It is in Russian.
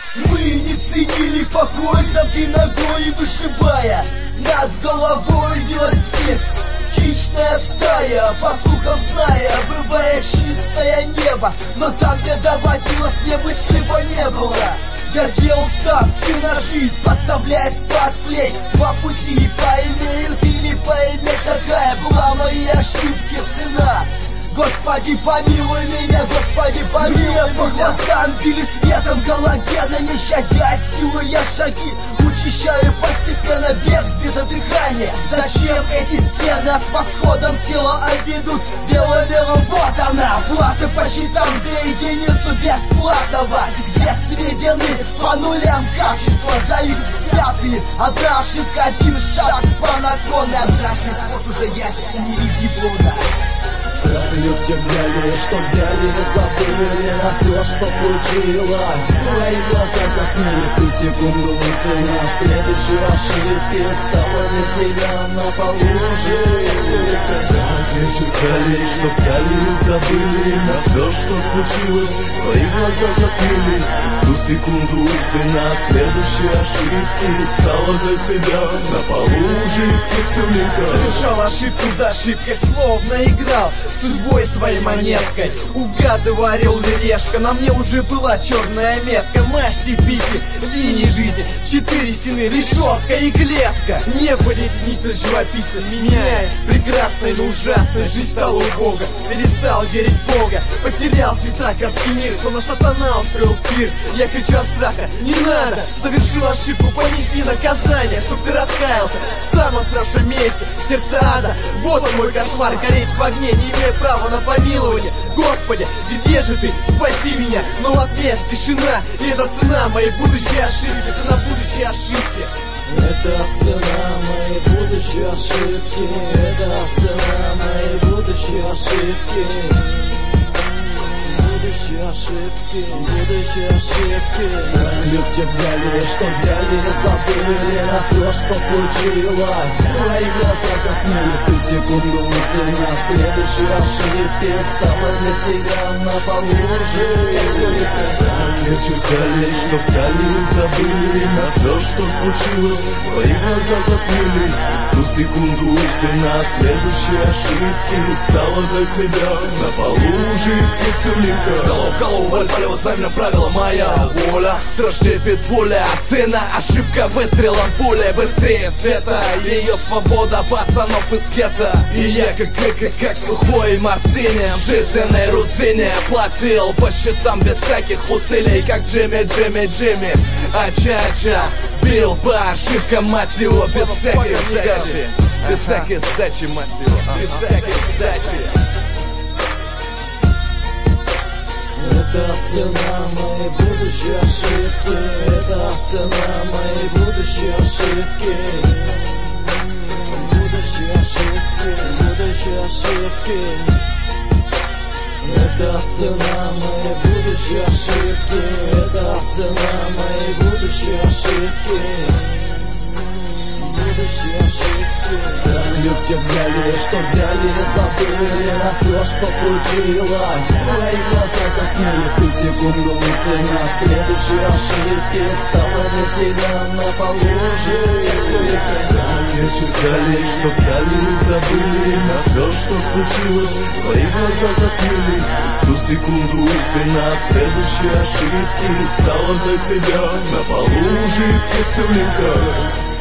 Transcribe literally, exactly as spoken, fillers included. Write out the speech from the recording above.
Мы не ценили покой, замки ногой вышибая. Над головой билась птиц хищная стая, по слухам зная, бывает чистое небо. Но там, где доводилось мне быть, его не было. Я делал ставки на жизнь, поставляясь под плеть. Два пути, поимей или поиметь, какая была мои ошибки цена. Господи, помилуй меня, Господи, помилуй меня. По глазам били светом галогена, не щадя силы я шаги учащаю постепенно, бег, сбито дыхание. Зачем эти стены с восходом тела обидут? Бело-бело, вот она, плата по счетам за единицу бесплатного, где сведены по нулям качества за их взятые. Одна ошибка, один шаг по наклону, отдашь способ заять и не веди блуда. Люди взяли, что взяли, забыли на все, что случилось. Свои глаза закрыли, в ту секунду цена следующей ошибки стала на тебя на полу жить. Люди взяли, что взяли, забыли на все, что случилось. Свои глаза закрыли, в ту секунду цена следующей ошибки стала для тебя на полу жидкой сулика. Совершал ошибку за ошибкой, словно играл судьбой своей монеткой. Угадывая орел или решка, на мне уже была черная метка. Масти пики, линии жизни, четыре стены, решетка и клетка. Не были нити живописно меняет прекрасное, но ужасное. Жизнь стала убога, перестал верить в Бога, потерял цвета краски мир, словно сатана устроил пир. Я кричу от страха, не надо, совершил ошибку, понеси наказание, чтоб ты раскаялся в самом страшном месте, сердце ада. Вот он мой кошмар, гореть в огне, не имея права на помилование. Господи, где же ты? Спаси меня. Но в ответ тишина, и это цена моей будущей ошибки, цена будущей ошибки. Это цена моей будущей ошибки, это цена моей будущей ошибки. Будущей ошибки, будущей ошибки. Люди взяли, что взяли, забыли на все, что случилось. Свои глаза закрыли, в ту секунду цена следующей ошибки стала для тебя на полу жить. Люди взяли, что взяли, забыли на все, что случилось. Свои глаза закрыли, в ту секунду цена следующей ошибки стала для тебя на полу жидкой сулика. Голов в голову, боль полево, знамена правила, моя воля страшнее питбуля, цена ошибка выстрелом пули. Быстрее света, ее свобода пацанов из гетто. И я как, как, как, как сухой мартини в жизненной рутине платил по счетам без всяких усилий, как Джимми, Джимми, Джимми. Ача-ача, бил по ошибкам, мать его, без всякой сдачи. Без всякой сдачи, мать его, без всякой сдачи. Это цена моей будущей ошибки, это цена моей будущей ошибки. Будущей ошибки, будущей ошибки. Это цена моей будущей ошибки, это цена моей будущей ошибки. Будущей ошибки. Люди взяли, что взяли, забыли на все, что случилось. Свои глаза закрыли, в ту секунду цена следующей ошибки стала для тебя на полу жить. Люди взяли, что взяли, забыли на все, что случилось. Свои глаза закрыли, в ту секунду цена следующей ошибки стала для тебя на полу жидкой сулика.